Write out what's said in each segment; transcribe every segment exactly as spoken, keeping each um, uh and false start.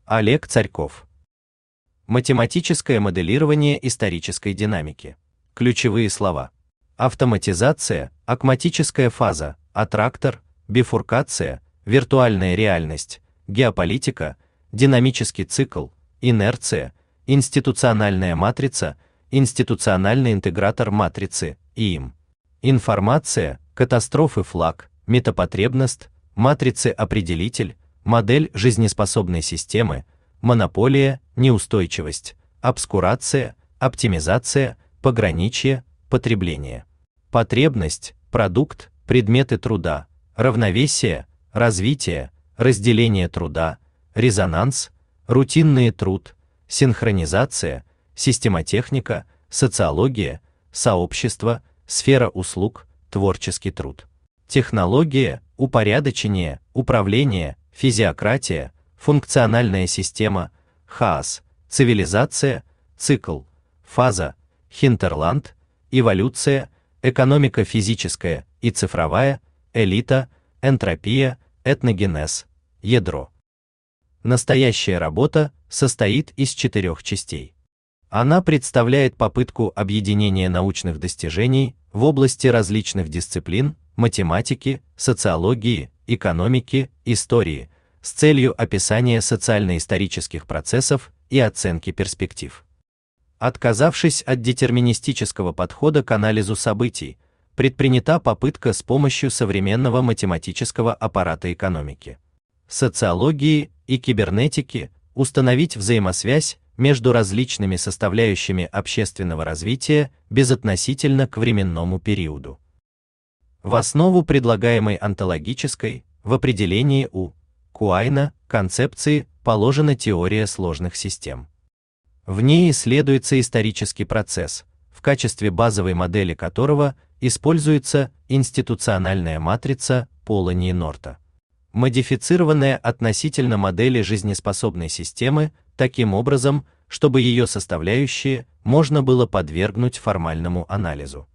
Олег Царьков. Математическое моделирование исторической динамики. Ключевые слова: автоматизация, акматическая фаза, аттрактор, бифуркация, виртуальная реальность, геополитика, динамический цикл, инерция, институциональная матрица, институциональный интегратор матрицы, ИИМ, информация, катастрофы флаг, метапотребность, матрицы-определитель, модель жизнеспособной системы, монополия, неустойчивость, обскурация, оптимизация, пограничье, потребление, потребность, продукт, предметы труда, равновесие, развитие, разделение труда, резонанс, рутинный труд, синхронизация, системотехника, социология, сообщество, сфера услуг, творческий труд, технология, упорядочение, управление, физиократия, функциональная система, хаос, цивилизация, цикл, фаза, хинтерланд, эволюция, экономика физическая и цифровая, элита, энтропия, этногенез, ядро. Настоящая работа состоит из четырех частей. Она представляет попытку объединения научных достижений в области различных дисциплин: математики, социологии, экономики, истории, с целью описания социально-исторических процессов и оценки перспектив. Отказавшись от детерминистического подхода к анализу событий, предпринята попытка с помощью современного математического аппарата экономики, социологии и кибернетики установить взаимосвязь между различными составляющими общественного развития безотносительно к временному периоду. В основу предлагаемой онтологической, в определении У. Куайна, концепции положена теория сложных систем. В ней исследуется исторический процесс, в качестве базовой модели которого используется институциональная матрица Полани-Норта, модифицированная относительно модели жизнеспособной системы таким образом, чтобы ее составляющие можно было подвергнуть формальному анализу.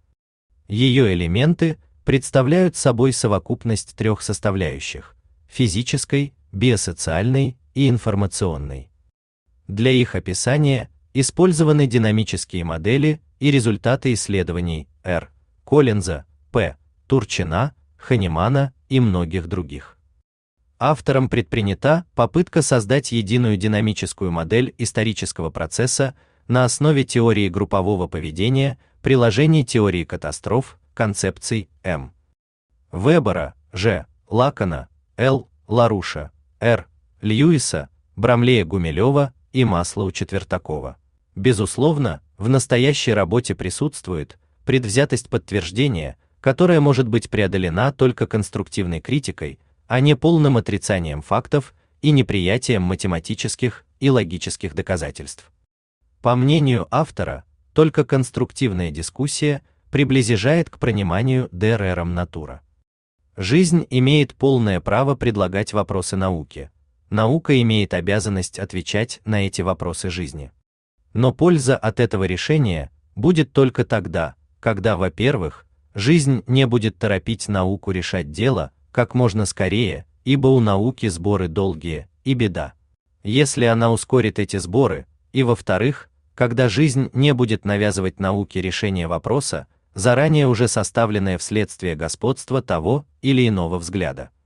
Ее элементы представляют собой совокупность трех составляющих: физической, биосоциальной и информационной. Для их описания использованы динамические модели и результаты исследований Р. Коллинза, П. Турчина, Ханимана и многих других. Автором предпринята попытка создать единую динамическую модель исторического процесса на основе теории группового поведения, приложений теории катастроф, концепций М. Вебера, Ж. Лакана, Л. Ларуша, Р. Льюиса, Брамлея-Гумилева и Маслоу-Четвертакова. Безусловно, в настоящей работе присутствует предвзятость подтверждения, которая может быть преодолена только конструктивной критикой, а не полным отрицанием фактов и неприятием математических и логических доказательств. По мнению автора, только конструктивная дискуссия приближает к пониманию ДРРом натура. Жизнь имеет полное право предлагать вопросы науке. Наука имеет обязанность отвечать на эти вопросы жизни. Но польза от этого решения будет только тогда, когда, во-первых, жизнь не будет торопить науку решать дело как можно скорее, ибо у науки сборы долгие, и беда, если она ускорит эти сборы, и, во-вторых, когда жизнь не будет навязывать науке решение вопроса, заранее уже составленное вследствие господства того или иного взгляда.